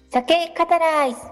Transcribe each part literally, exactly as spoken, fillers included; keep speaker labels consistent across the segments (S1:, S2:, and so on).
S1: 酒カタライズ。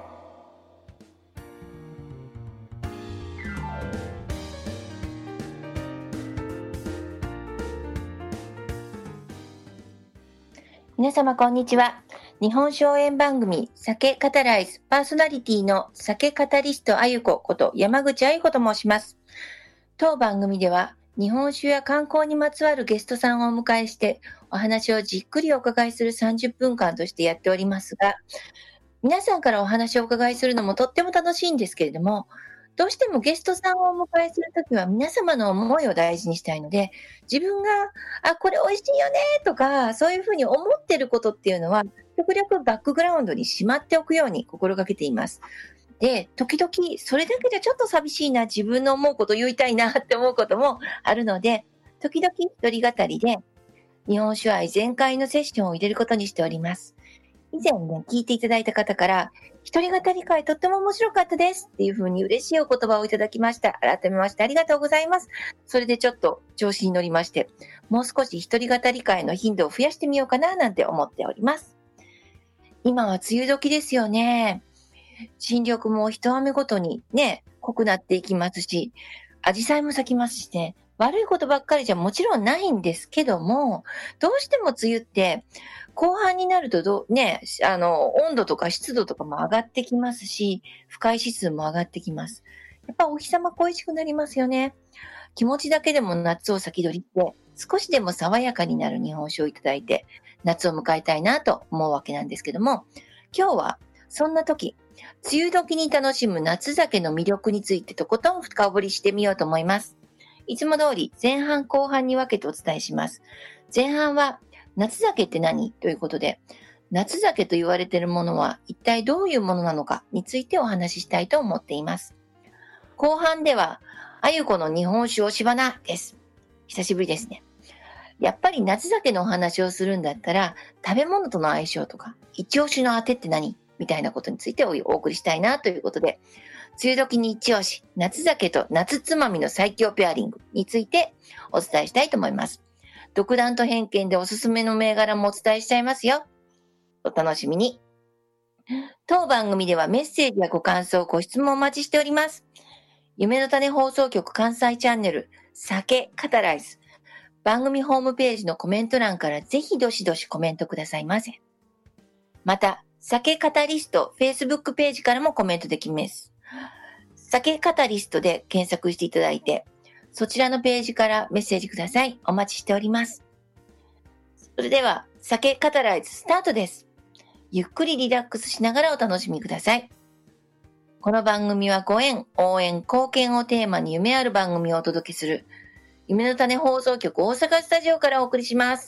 S1: 皆様こんにちは。日本酒応援番組酒カタライズパーソナリティの酒カタリストあゆここと山口あゆこと申します。当番組では日本酒や観光にまつわるゲストさんをお迎えしてお話をじっくりお伺いするさんじゅっぷんかんとしてやっておりますが、皆さんからお話をお伺いするのもとっても楽しいんですけれども、どうしてもゲストさんをお迎えするときは皆様の思いを大事にしたいので、自分が、あ、これ美味しいよねとか、そういうふうに思ってることっていうのは、極力バックグラウンドにしまっておくように心がけています。で、時々それだけじゃちょっと寂しいな、自分の思うこと言いたいなって思うこともあるので、時々一人語りで日本酒愛全開のセッションを入れることにしております。以前ね、聞いていただいた方から、一人語り会とっても面白かったですっていう風に嬉しいお言葉をいただきました。改めましてありがとうございます。それでちょっと調子に乗りまして、もう少し一人語り会の頻度を増やしてみようかななんて思っております。今は梅雨時ですよね。新緑も一雨ごとにね、濃くなっていきますし、紫陽花も咲きますしね、悪いことばっかりじゃもちろんないんですけども、どうしても梅雨って後半になるとどね、あの温度とか湿度とかも上がってきますし、不快指数も上がってきます。やっぱお日様恋しくなりますよね。気持ちだけでも夏を先取りして少しでも爽やかになる日本酒をいただいて夏を迎えたいなと思うわけなんですけども、今日はそんな時、梅雨時に楽しむ夏酒の魅力についてとことん深掘りしてみようと思います。いつも通り前半後半に分けてお伝えします。前半は夏酒って何ということで、夏酒と言われているものは一体どういうものなのかについてお話ししたいと思っています。後半ではあゆこの日本酒推し花です。久しぶりですね。やっぱり夏酒のお話をするんだったら、食べ物との相性とか一押しのあてって何みたいなことについてお送りしたいなということで、梅雨時に一押し、夏酒と夏つまみの最強ペアリングについてお伝えしたいと思います。独断と偏見でおすすめの銘柄もお伝えしちゃいますよ。お楽しみに。当番組ではメッセージやご感想、ご質問お待ちしております。夢の種放送局関西チャンネル、酒カタライズ。番組ホームページのコメント欄からぜひどしどしコメントくださいませ。また、酒カタリスト Facebook ページからもコメントできます。酒カタリストで検索していただいて、そちらのページからメッセージください。お待ちしております。それでは、酒カタライズスタートです。ゆっくりリラックスしながらお楽しみください。この番組はご縁、応援、貢献をテーマに夢ある番組をお届けする夢の種放送局大阪スタジオからお送りします。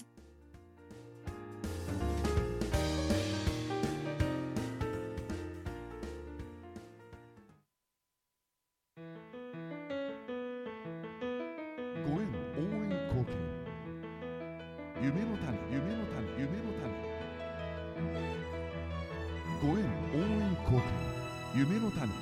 S2: ご縁応援貢献夢の種夢の種夢の種ご縁応援貢献夢の種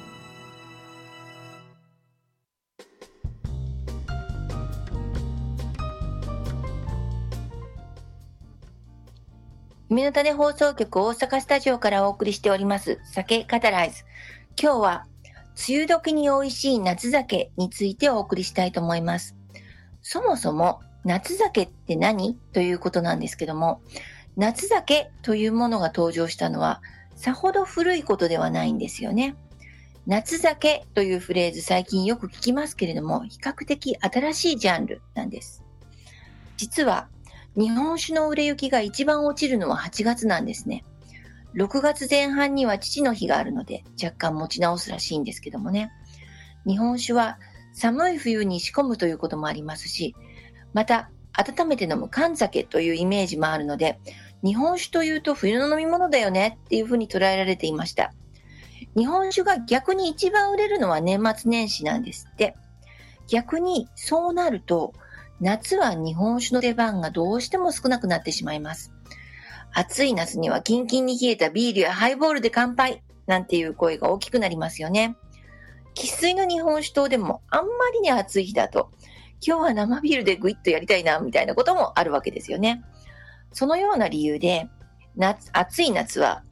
S1: 夢の種放送局大阪スタジオからお送りしております酒カタライズ。今日は梅雨時に美味しい夏酒についてお送りしたいと思います。そもそも夏酒って何ということなんですけども、夏酒というものが登場したのはさほど古いことではないんですよね。夏酒というフレーズ最近よく聞きますけれども、比較的新しいジャンルなんです。実は日本酒の売れ行きが一番落ちるのははちがつなんですね。ろくがつぜん半には父の日があるので若干持ち直すらしいんですけどもね。日本酒は寒い冬に仕込むということもありますし、また温めて飲む燗酒というイメージもあるので、日本酒というと冬の飲み物だよねっていうふうに捉えられていました。日本酒が逆に一番売れるのは年末年始なんですって。逆にそうなると夏は日本酒の出番がどうしても少なくなってしまいます。暑い夏にはキンキンに冷えたビールやハイボールで乾杯なんていう声が大きくなりますよね。生粋の日本酒とでもあんまりに暑い日だと、今日は生ビールでグイッとやりたいなみたいなこともあるわけですよね。そのような理由で夏暑い夏は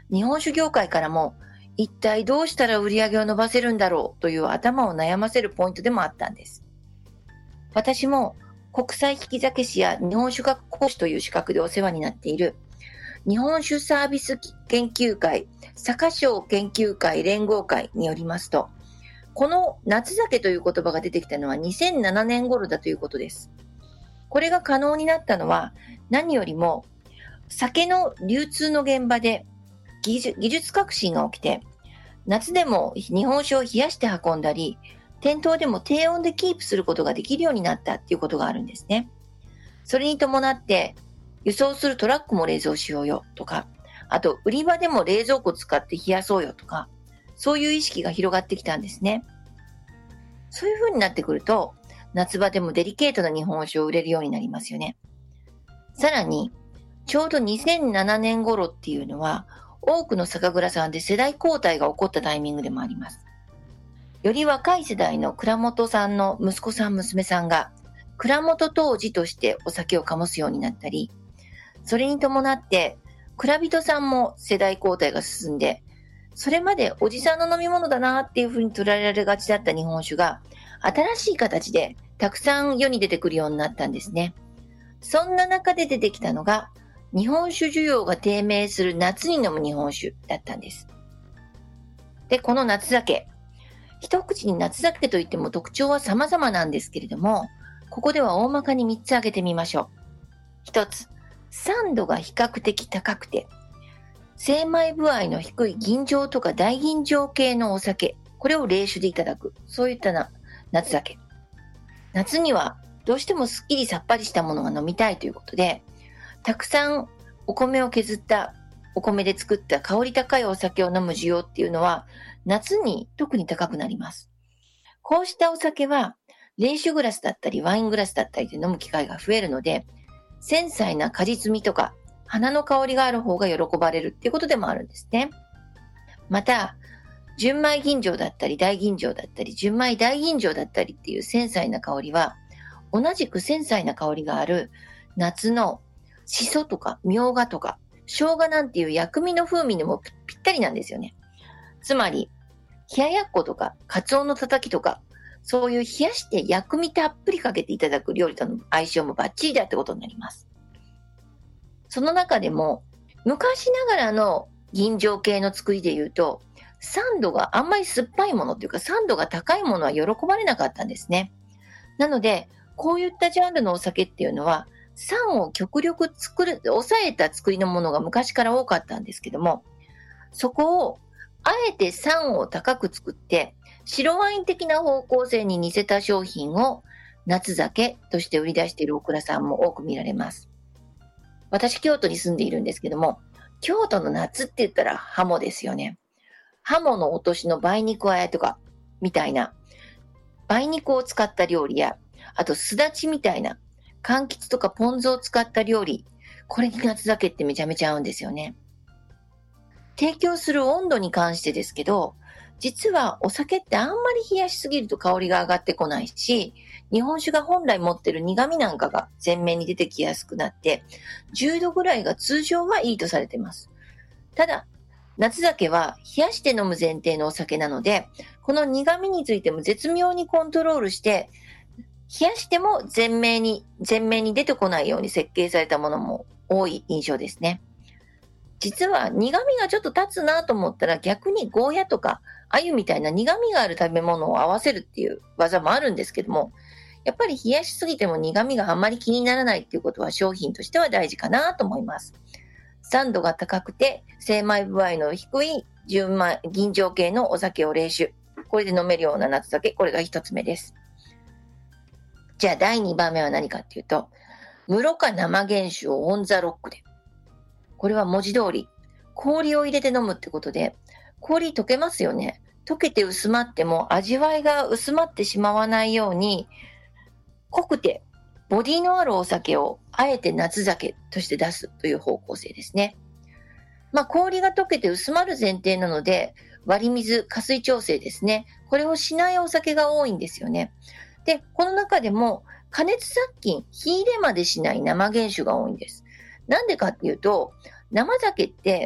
S1: 日本酒業界からも一体どうしたら売り上げを伸ばせるんだろうという頭を悩ませるポイントでもあったんです。私も国際利き酒師や日本酒学講師という資格でお世話になっている日本酒サービス研究会酒商研究会連合会によりますと、この夏酒という言葉が出てきたのはにせんななねん頃だということです。これが可能になったのは何よりも酒の流通の現場で技術、技術革新が起きて、夏でも日本酒を冷やして運んだり、店頭でも低温でキープすることができるようになったっていうことがあるんですね。それに伴って輸送するトラックも冷蔵しようよとか、あと売り場でも冷蔵庫使って冷やそうよとか、そういう意識が広がってきたんですね。そういう風になってくると、夏場でもデリケートな日本酒を売れるようになりますよね。さらに、ちょうどにせんななねん頃っていうのは、多くの酒蔵さんで世代交代が起こったタイミングでもあります。より若い世代の蔵元さんの息子さん娘さんが蔵元杜氏としてお酒を醸すようになったり、それに伴って蔵人さんも世代交代が進んで、それまでおじさんの飲み物だなっていう風に捉えられがちだった日本酒が新しい形でたくさん世に出てくるようになったんですね。そんな中で出てきたのが日本酒需要が低迷する夏に飲む日本酒だったんです。で、この夏酒。一口に夏酒といっても特徴は様々なんですけれども、ここでは大まかにみっつ挙げてみましょう。一つ、酸度が比較的高くて、精米部合の低い吟醸とか大吟醸系のお酒、これを冷酒でいただく。そういったな夏酒。夏にはどうしてもすっきりさっぱりしたものが飲みたいということで、たくさんお米を削ったお米で作った香り高いお酒を飲む需要っていうのは夏に特に高くなります。こうしたお酒は冷酒グラスだったりワイングラスだったりで飲む機会が増えるので、繊細な果実味とか花の香りがある方が喜ばれるっていうことでもあるんですね。また、純米吟醸だったり大吟醸だったり純米大吟醸だったりっていう繊細な香りは同じく繊細な香りがある夏のシソとかミョウガとか生姜なんていう薬味の風味にもぴったりなんですよね。つまり、冷ややっことか、カツオのたたきとか、そういう冷やして薬味たっぷりかけていただく料理との相性もバッチリだってことになります。その中でも、昔ながらの吟醸系の作りで言うと、酸度があんまり酸っぱいものっていうか、酸度が高いものは喜ばれなかったんですね。なので、こういったジャンルのお酒っていうのは、酸を極力作る、抑えた作りのものが昔から多かったんですけども、そこをあえて酸を高く作って、白ワイン的な方向性に似せた商品を夏酒として売り出しているお蔵さんも多く見られます。私、京都に住んでいるんですけども、京都の夏って言ったらハモですよね。ハモの落としの梅肉あえとか、みたいな、梅肉を使った料理や、あとすだちみたいな、柑橘とかポン酢を使った料理、これに夏酒ってめちゃめちゃ合うんですよね。提供する温度に関してですけど、実はお酒ってあんまり冷やしすぎると香りが上がってこないし、日本酒が本来持ってる苦味なんかが前面に出てきやすくなって、じゅうどぐらいが通常はいいとされています。ただ、夏酒は冷やして飲む前提のお酒なので、この苦味についても絶妙にコントロールして、冷やしても前面に、前面に出てこないように設計されたものも多い印象ですね。実は苦味がちょっと立つなと思ったら逆にゴーヤとか鮎みたいな苦味がある食べ物を合わせるっていう技もあるんですけども、やっぱり冷やしすぎても苦味があんまり気にならないっていうことは商品としては大事かなと思います。酸度が高くて精米部合の低い純米吟醸系のお酒を冷酒、これで飲めるような夏酒、これが一つ目です。じゃあだいにばんめは何かっていうと、室賀生原酒をオンザロックで。これは文字通り氷を入れて飲むってことで、氷溶けますよね。溶けて薄まっても味わいが薄まってしまわないように、濃くてボディのあるお酒をあえて夏酒として出すという方向性ですね。まあ氷が溶けて薄まる前提なので、割り水、加水調整ですね。これをしないお酒が多いんですよね。で、この中でも加熱殺菌、火入れまでしない生原酒が多いんです。なんでかっていうと、生酒って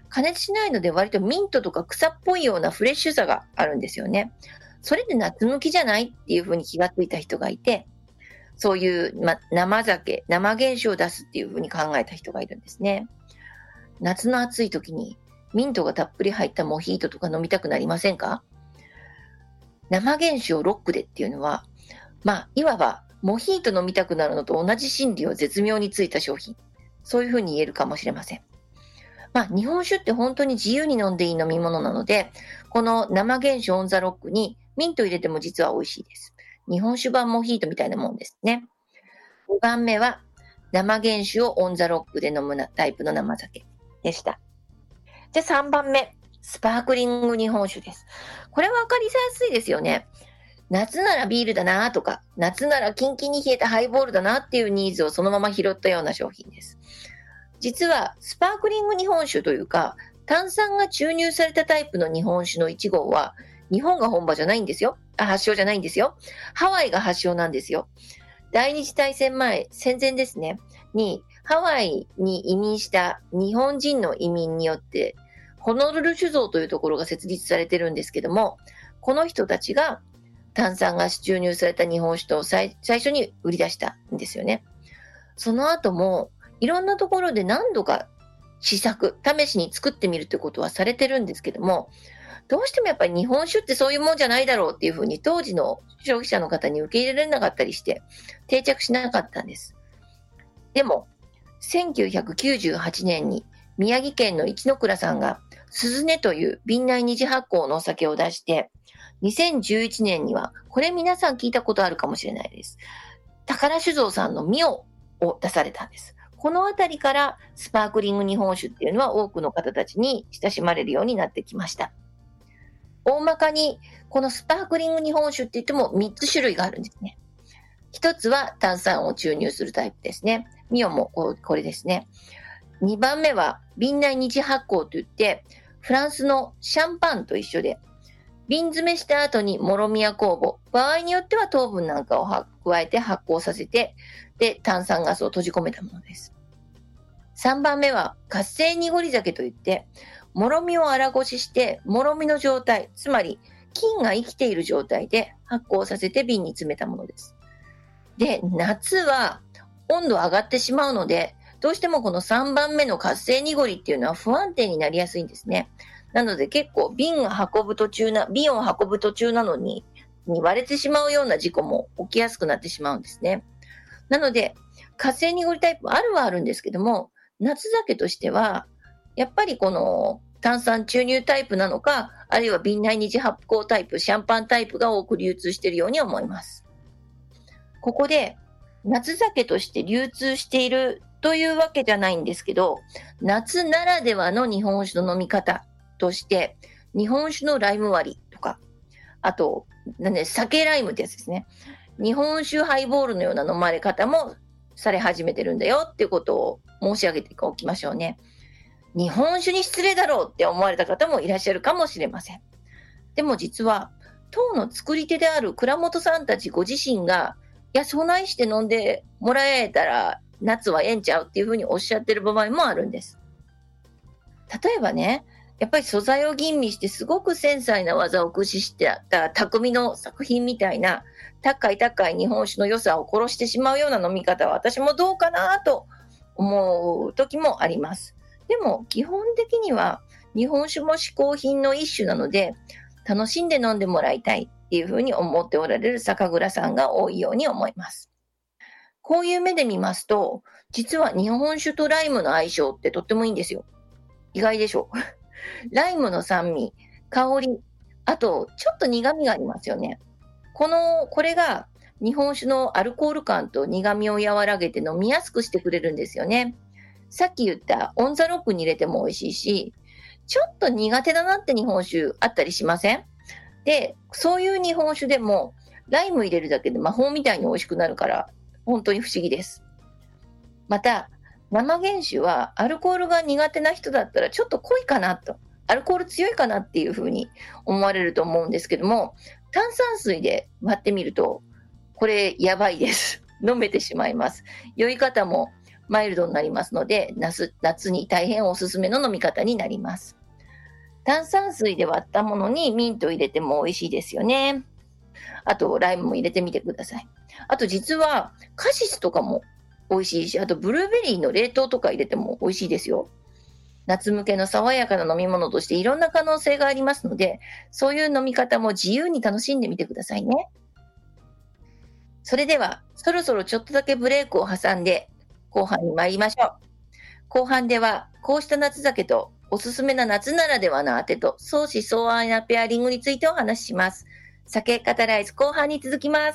S1: 加熱しないので割とミントとか草っぽいようなフレッシュさがあるんですよね。それで夏向きじゃないっていうふうに気がついた人がいて、そういう、ま、生酒、生原酒を出すっていうふうに考えた人がいるんですね。夏の暑い時にミントがたっぷり入ったモヒートとか飲みたくなりませんか？生原酒をロックでっていうのは、まあ、いわばモヒート飲みたくなるのと同じ心理を絶妙についた商品。そういうふうに言えるかもしれません。まあ、日本酒って本当に自由に飲んでいい飲み物なので、この生原酒オンザロックにミント入れても実は美味しいです。日本酒版モヒートみたいなもんですね。ごばんめは生原酒をオンザロックで飲むタイプの生酒でした。で、さんばんめ、スパークリング日本酒です。これは分かりやすいですよね。夏ならビールだなとか、夏ならキンキンに冷えたハイボールだなっていうニーズをそのまま拾ったような商品です。実はスパークリング日本酒というか、炭酸が注入されたタイプの日本酒のいち号は、日本が本場じゃないんですよ。あ、発祥じゃないんですよ。ハワイが発祥なんですよ。第二次大戦前、戦前ですね、にハワイに移民した日本人の移民によって、ホノルル酒造というところが設立されてるんですけども、この人たちが炭酸が注入された日本酒と最初に売り出したんですよね。その後もいろんなところで何度か試作、試しに作ってみるということはされてるんですけども、どうしてもやっぱり日本酒ってそういうもんじゃないだろうっていうふうに当時の消費者の方に受け入れられなかったりして定着しなかったんです。でもせんきゅうひゃくきゅうじゅうはちねんに宮城県の一ノ倉さんが鈴音という瓶内二次発酵のお酒を出して、にせんじゅういちねんにはこれ皆さん聞いたことあるかもしれないです。宝酒造さんのミオを出されたんです。このあたりからスパークリング日本酒っていうのは多くの方たちに親しまれるようになってきました。大まかにこのスパークリング日本酒って言ってもみっつ種類があるんですね。一つは炭酸を注入するタイプですね。ミオもこれですね。にばんめは瓶内二次発酵といってフランスのシャンパンと一緒で瓶詰めした後にもろみや酵母、場合によっては糖分なんかを加えて発酵させて、で炭酸ガスを閉じ込めたものです。さんばんめは活性濁り酒といってもろみを粗ごししてもろみの状態、つまり菌が生きている状態で発酵させて瓶に詰めたものです。で、夏は温度上がってしまうのでどうしてもこのさんばんめの活性濁りっていうのは不安定になりやすいんですね。なので結構瓶を運ぶ途中な、瓶を運ぶ途中なのに、に割れてしまうような事故も起きやすくなってしまうんですね。なので、活性濁りタイプあるはあるんですけども、夏酒としては、やっぱりこの炭酸注入タイプなのか、あるいは瓶内二次発酵タイプ、シャンパンタイプが多く流通しているように思います。ここで、夏酒として流通しているというわけじゃないんですけど、夏ならではの日本酒の飲み方として、日本酒のライム割りとか、あと、なんで、酒ライムってやつですね。日本酒ハイボールのような飲まれ方もされ始めてるんだよっていうことを申し上げておきましょうね。日本酒に失礼だろうって思われた方もいらっしゃるかもしれません。でも実は、当の作り手である倉本さんたちご自身が、いや、そないして飲んでもらえたら夏はええんちゃうっていうふうにおっしゃってる場合もあるんです。例えばね、やっぱり素材を吟味してすごく繊細な技を駆使してた匠の作品みたいな高い高い日本酒の良さを殺してしまうような飲み方は私もどうかなと思う時もあります。でも基本的には日本酒も嗜好品の一種なので楽しんで飲んでもらいたいっていうふうに思っておられる酒蔵さんが多いように思います。こういう目で見ますと実は日本酒とライムの相性ってとってもいいんですよ。意外でしょライムの酸味、香り、あとちょっと苦味がありますよね。この、これが日本酒のアルコール感と苦味を和らげて飲みやすくしてくれるんですよね。さっき言ったオンザロックに入れても美味しいし、ちょっと苦手だなって日本酒あったりしません？で、そういう日本酒でもライム入れるだけで魔法みたいに美味しくなるから本当に不思議です。また、生原酒はアルコールが苦手な人だったらちょっと濃いかなと、アルコール強いかなっていうふうに思われると思うんですけども、炭酸水で割ってみるとこれやばいです。飲めてしまいます。酔い方もマイルドになりますので、夏、夏に大変おすすめの飲み方になります。炭酸水で割ったものにミント入れても美味しいですよね。あとライムも入れてみてください。あと実はカシスとかも美味しいし、あとブルーベリーの冷凍とか入れても美味しいですよ。夏向けの爽やかな飲み物としていろんな可能性がありますので、そういう飲み方も自由に楽しんでみてくださいね。それではそろそろちょっとだけブレイクを挟んで後半に参りましょう。後半ではこうした夏酒とおすすめな夏ならではのあてと相思相愛なペアリングについてお話しします。酒カタライズ後半に続きます。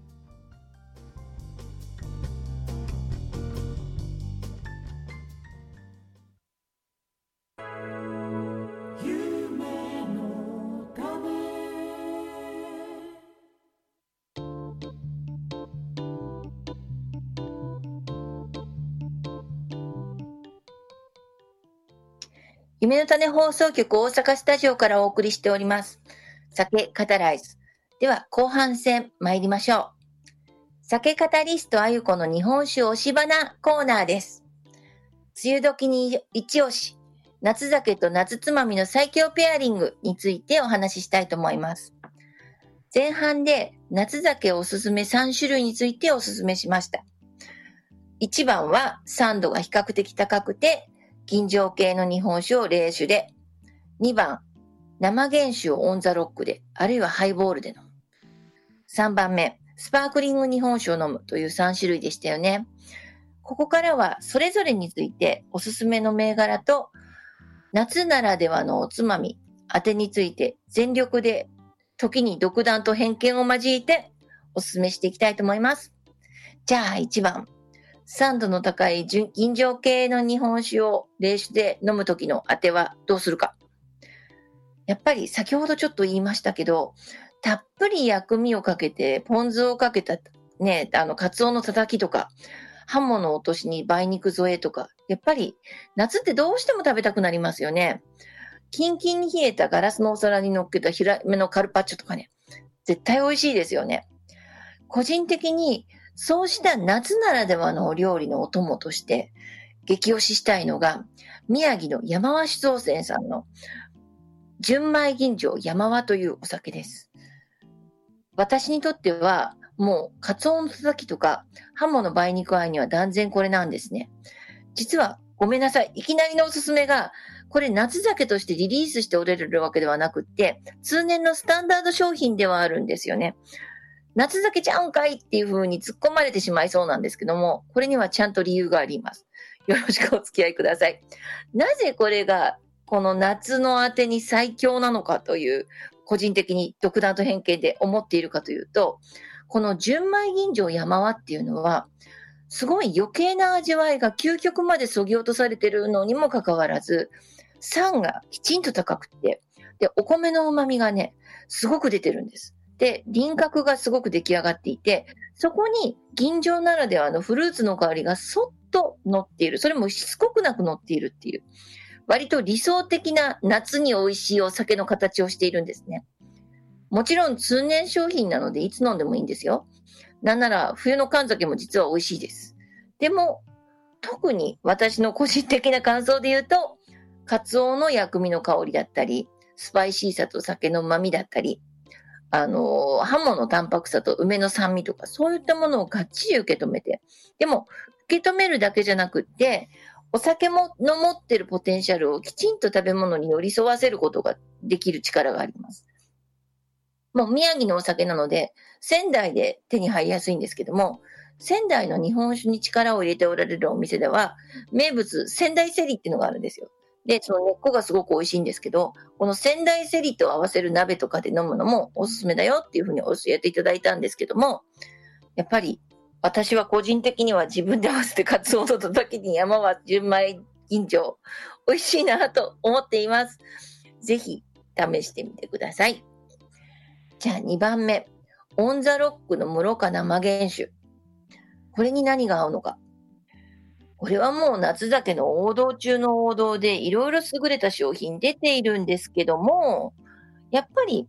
S1: 夢の種放送局大阪スタジオからお送りしております。酒カタライズ。では後半戦参りましょう。酒カタリストあゆこの日本酒推し花コーナーです。梅雨時に一押し、夏酒と夏つまみの最強ペアリングについてお話ししたいと思います。前半で夏酒おすすめさん種類についておすすめしました。いちばんは酸度が比較的高くて吟醸系の日本酒を冷酒で、にばん生原酒をオンザロックで、あるいはハイボールで飲む。さんばんめスパークリング日本酒を飲むというさん種類でしたよね。ここからはそれぞれについておすすめの銘柄と夏ならではのおつまみ、あてについて全力で時に独断と偏見を交えておすすめしていきたいと思います。じゃあいちばん、酸度の高い吟醸系の日本酒を冷酒で飲む時のあてはどうするか。やっぱり先ほどちょっと言いましたけど、たっぷり薬味をかけてポン酢をかけたね、あのカツオのたたきとか、ハモの落としに梅肉添えとか、やっぱり夏ってどうしても食べたくなりますよね。キンキンに冷えたガラスのお皿に乗っけた平めのカルパッチョとかね、絶対美味しいですよね。個人的にそうした夏ならではのお料理のお供として激推ししたいのが宮城の山和酒造船さんの純米吟醸山和というお酒です。私にとってはもうカツオのたたきとかハモの梅肉あえには断然これなんですね。実はごめんなさい、いきなりのおすすめがこれ夏酒としてリリースしておれるわけではなくって通年のスタンダード商品ではあるんですよね。夏酒ちゃうんかいっていう風に突っ込まれてしまいそうなんですけども、これにはちゃんと理由があります。よろしくお付き合いください。なぜこれがこの夏のあてに最強なのかという個人的に独断と偏見で思っているかというと、この純米吟醸山和っていうのはすごい余計な味わいが究極まで削ぎ落とされているのにもかかわらず、酸がきちんと高くて、でお米の旨味がねすごく出てるんです。で、輪郭がすごく出来上がっていて、そこに吟醸ならではのフルーツの香りがそっと乗っている。それもしつこくなく乗っているっていう。割と理想的な夏に美味しいお酒の形をしているんですね。もちろん通年商品なのでいつ飲んでもいいんですよ。なんなら冬の燗酒も実は美味しいです。でも、特に私の個人的な感想で言うと、カツオの薬味の香りだったり、スパイシーさと酒の旨味だったり、あの、ハモの淡白さと梅の酸味とか、そういったものをがっちり受け止めて、でも、受け止めるだけじゃなくって、お酒もの持ってるポテンシャルをきちんと食べ物に寄り添わせることができる力があります。もう宮城のお酒なので、仙台で手に入りやすいんですけども、仙台の日本酒に力を入れておられるお店では、名物、仙台セリっていうのがあるんですよ。で、その根っこがすごく美味しいんですけど、この仙台セリと合わせる鍋とかで飲むのもおすすめだよっていうふうに教えていただいたんですけども、やっぱり私は個人的には自分で合わせてカツオのたたきに山は純米吟醸、美味しいなと思っています。ぜひ試してみてください。じゃあにばんめ、オンザロックの室賀生原酒。これに何が合うのか。これはもう夏酒の王道中の王道でいろいろ優れた商品出ているんですけども、やっぱり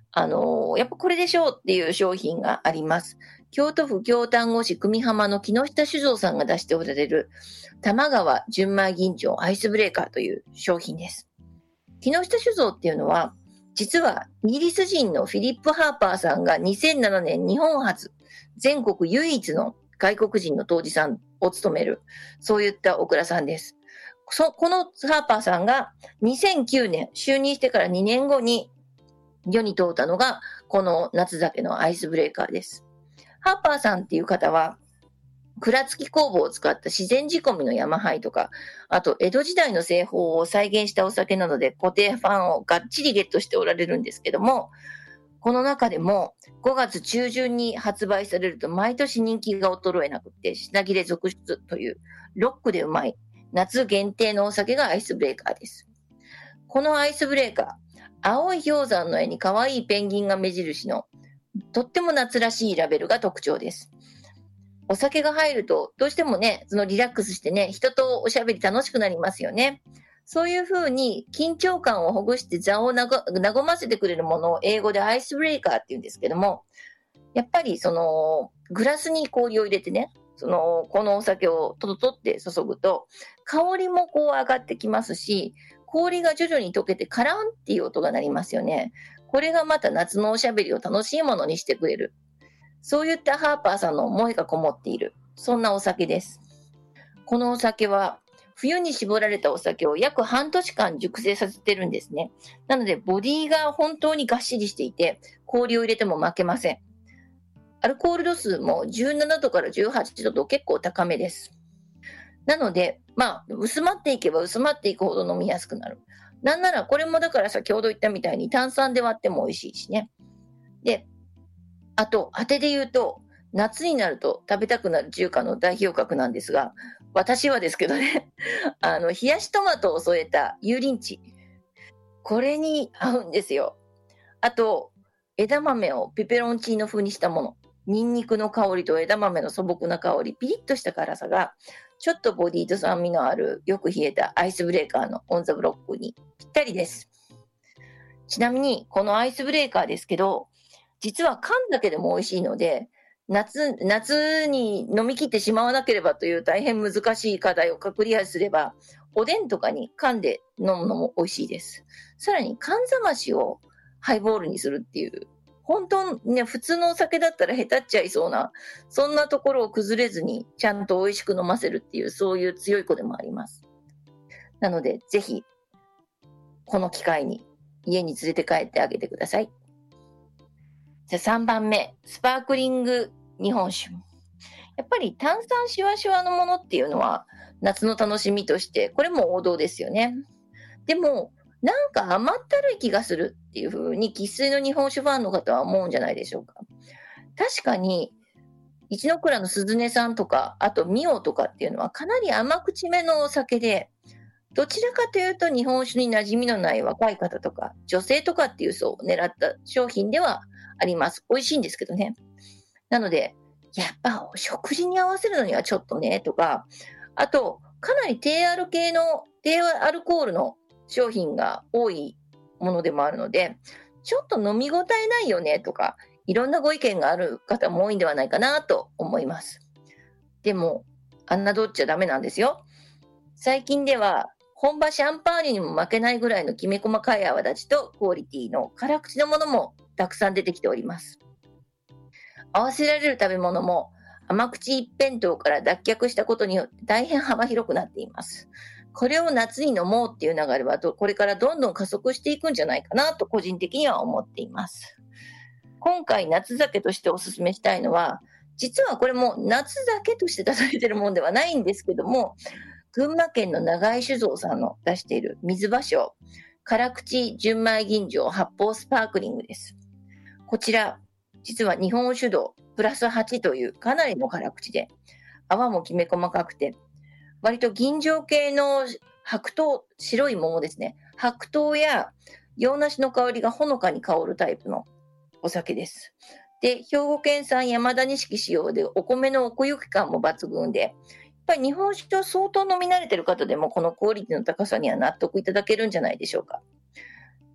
S1: あのーやっぱこれでしょうっていう商品があります。京都府京丹後市久美浜の木下酒造さんが出しておられる玉川純米吟醸アイスブレーカーという商品です。木下酒造っていうのは、実はイギリス人のフィリップ・ハーパーさんがにせんななねん日本初、全国唯一の外国人の杜氏さんを務める、そういったお蔵さんです。そこのハーパーさんがにせんきゅうねん就任してからにねんごに世に通ったのがこの夏酒のアイスブレーカーです。ハーパーさんっていう方は蔵付き酵母を使った自然仕込みの山灰とか、あと江戸時代の製法を再現したお酒などで固定ファンをがっちりゲットしておられるんですけども、この中でもごがつ中旬に発売されると毎年人気が衰えなくて品切れ続出というロックでうまい夏限定のお酒がアイスブレーカーです。このアイスブレーカー、青い氷山の絵に可愛いペンギンが目印のとっても夏らしいラベルが特徴です。お酒が入るとどうしてもね、そのリラックスしてね、人とおしゃべり楽しくなりますよね。そういう風に緊張感をほぐして座を和ませてくれるものを英語でアイスブレーカーって言うんですけども、やっぱりそのグラスに氷を入れてね、そのこのお酒をトトトって注ぐと香りもこう上がってきますし、氷が徐々に溶けてカランっていう音が鳴りますよね。これがまた夏のおしゃべりを楽しいものにしてくれる。そういったハーパーさんの思いがこもっている。そんなお酒です。このお酒は冬に絞られたお酒を約半年間熟成させてるんですね。なのでボディが本当にがっしりしていて氷を入れても負けません。アルコール度数もじゅうななどからじゅうはちどと結構高めです。なので、まあ、薄まっていけば薄まっていくほど飲みやすくなる。なんならこれもだから先ほど言ったみたいに炭酸で割っても美味しいしね。で、あと当てで言うと夏になると食べたくなる中華の代表格なんですが、私はですけどねあの冷やしトマトを添えた油淋鶏、これに合うんですよ。あと枝豆をペペロンチーノ風にしたもの、ニンニクの香りと枝豆の素朴な香り、ピリッとした辛さがちょっとボディと酸味のあるよく冷えたアイスブレーカーのオンザブロックにぴったりです。ちなみにこのアイスブレーカーですけど、実は缶だけでも美味しいので、夏、夏に飲み切ってしまわなければという大変難しい課題をクリアすれば、おでんとかに缶で飲むのも美味しいです。さらに缶ざましをハイボールにするっていう、本当ね、普通のお酒だったらへたっちゃいそうな、そんなところを崩れずにちゃんと美味しく飲ませるっていう、そういう強い子でもあります。なので、ぜひ、この機会に家に連れて帰ってあげてください。じゃあさんばんめ、スパークリング日本酒。やっぱり炭酸シュワシュワのものっていうのは夏の楽しみとして、これも王道ですよね。でも、なんか甘ったるい気がするっていう風に生粋の日本酒ファンの方は思うんじゃないでしょうか。確かに、一ノ蔵の鈴音さんとか、あとミオとかっていうのはかなり甘口めのお酒で、どちらかというと日本酒に馴染みのない若い方とか女性とかっていう層を狙った商品ではあります。美味しいんですけどね。なので、やっぱ食事に合わせるのにはちょっとねとか、あとかなり低アル系の低アルコールの商品が多いものでもあるので、ちょっと飲み応えないよねとか、いろんなご意見がある方も多いんではないかなと思います。でも、侮っちゃダメなんですよ。最近では本場シャンパーニュにも負けないぐらいのきめ細かい泡立ちとクオリティの辛口のものもたくさん出てきております。合わせられる食べ物も甘口一辺倒から脱却したことによって大変幅広くなっています。これを夏に飲もうっていう流れはこれからどんどん加速していくんじゃないかなと個人的には思っています。今回夏酒としておすすめしたいのは、実はこれも夏酒として出されているものではないんですけども、群馬県の長井酒造さんの出している水芭蕉辛口純米吟醸発泡スパークリングです。こちら実は日本酒度プラスはちというかなりの辛口で、泡もきめ細かくて、割と吟醸系の白桃、白い桃ですね、白桃や洋梨の香りがほのかに香るタイプのお酒です。で、兵庫県産山田錦使用でお米の奥行き感も抜群で、やっぱり日本酒を相当飲み慣れている方でもこのクオリティの高さには納得いただけるんじゃないでしょうか。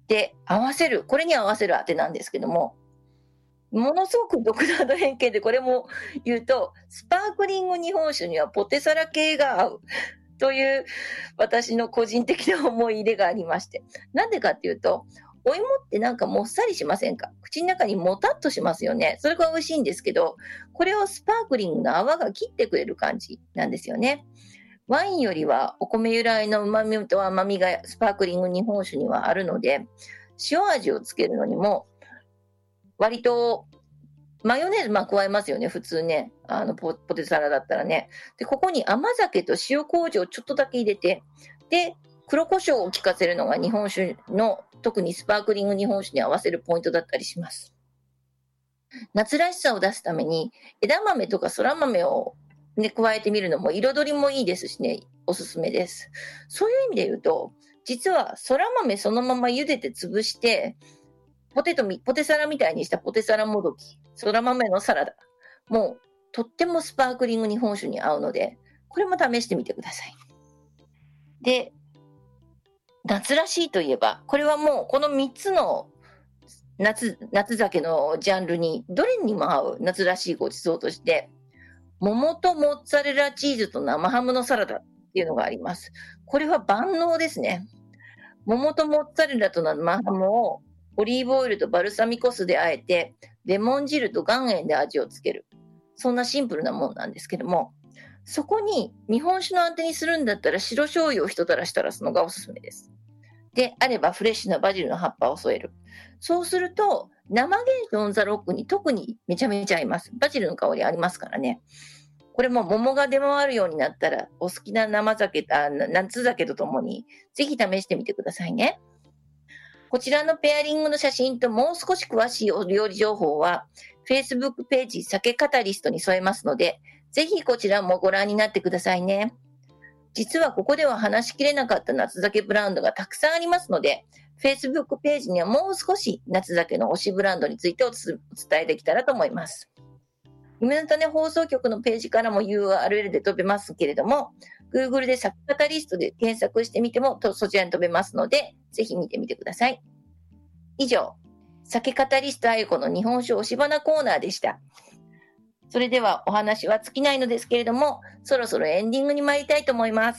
S1: で、合わせる、これに合わせるあてなんですけども、ものすごく独断と偏見でこれも言うと、スパークリング日本酒にはポテサラ系が合うという私の個人的な思い入れがありまして。なんでかっていうと、お芋ってなんかもっさりしませんか？口の中にもたっとしますよね。それが美味しいんですけど、これをスパークリングの泡が切ってくれる感じなんですよね。ワインよりはお米由来の旨味と甘みがスパークリング日本酒にはあるので、塩味をつけるのにも割とマヨネーズまあ加えますよね、普通ね。あのポ、ポテサラだったらね。で、ここに甘酒と塩麹をちょっとだけ入れて、で、黒胡椒を効かせるのが日本酒の、特にスパークリング日本酒に合わせるポイントだったりします。夏らしさを出すために、枝豆とかそら豆を、ね、加えてみるのも彩りもいいですしね、おすすめです。そういう意味で言うと、実はそら豆そのまま茹でて潰して、ポテトみ、ポテサラみたいにしたポテサラもどき、そら豆のサラダ。もう、とってもスパークリング日本酒に合うので、これも試してみてください。で、夏らしいといえば、これはもうこのみっつの夏、夏酒のジャンルに、どれにも合う夏らしいごちそうとして、桃とモッツァレラチーズと生ハムのサラダっていうのがあります。これは万能ですね。桃とモッツァレラと生ハムをオリーブオイルとバルサミコ酢で和えて、レモン汁と岩塩で味をつける。そんなシンプルなもんなんですけども、そこに日本酒のあてにするんだったら白醤油を一垂らしたらすのがおすすめです。であればフレッシュなバジルの葉っぱを添える。そうすると生原酒オンザロックに特にめちゃめちゃ合います。バジルの香りありますからね。これも桃が出回るようになったらお好きな生酒、あ夏酒とともにぜひ試してみてくださいね。こちらのペアリングの写真ともう少し詳しいお料理情報は Facebook ページ酒カタリストに添えますので、ぜひこちらもご覧になってくださいね。実はここでは話しきれなかった夏酒ブランドがたくさんありますので、Facebook ページにはもう少し夏酒の推しブランドについてお伝えできたらと思います。夢の種放送局のページからも ユーアールエル で飛べますけれども、Google で酒カタリストで検索してみてもそちらに飛べますので、ぜひ見てみてください。以上、酒カタリストあゆこの日本酒推し花コーナーでした。それではお話は尽きないのですけれども、そろそろエンディングに参りたいと思います。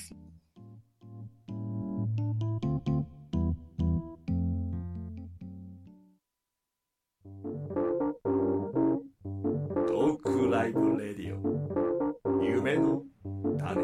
S3: トークライブレディオ夢の種。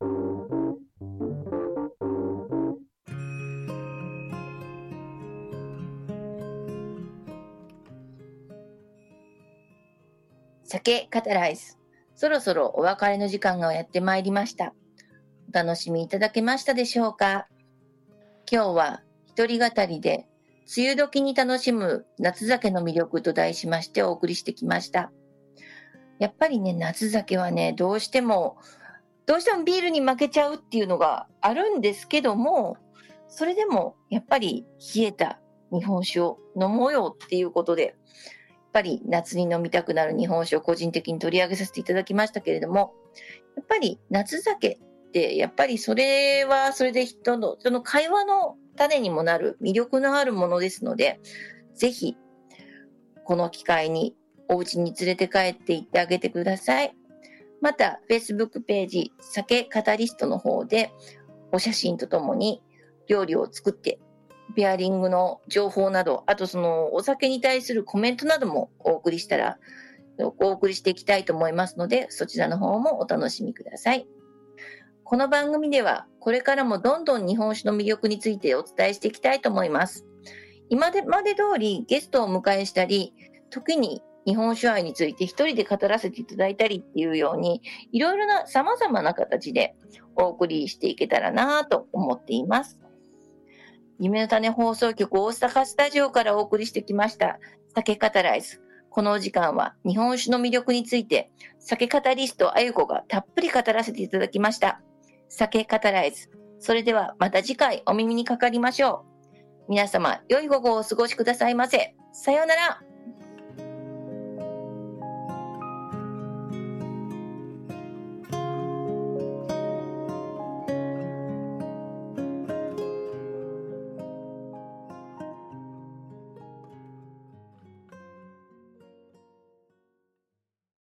S1: 酒カタライズ、そろそろお別れの時間がやってまいりました。お楽しみいただけましたでしょうか。今日は一人語りで梅雨時に楽しむ夏酒の魅力と題しましてお送りしてきました。やっぱりね、夏酒はね、どうしてもどうしてもビールに負けちゃうっていうのがあるんですけども、それでもやっぱり冷えた日本酒を飲もうよっていうことで、やっぱり夏に飲みたくなる日本酒を個人的に取り上げさせていただきましたけれども、やっぱり夏酒ってやっぱりそれはそれで人のその会話の種にもなる魅力のあるものですので、ぜひこの機会にお家に連れて帰って行ってあげてください。また Facebook ページ酒カタリストの方でお写真とともに料理を作ってペアリングの情報など、あとそのお酒に対するコメントなどもお送りしたらお送りしていきたいと思いますので、そちらの方もお楽しみください。この番組ではこれからもどんどん日本酒の魅力についてお伝えしていきたいと思います。今まで通りゲストをお迎えしたり、時に日本酒愛について一人で語らせていただいたりっていうように、いろいろな様々な形でお送りしていけたらなと思っています。夢の種放送局大阪スタジオからお送りしてきました酒カタライズ。このお時間は日本酒の魅力について酒カタリストあゆこがたっぷり語らせていただきました。酒カタライズ。それではまた次回お耳にかかりましょう。皆様良い午後をお過ごしくださいませ。さようなら。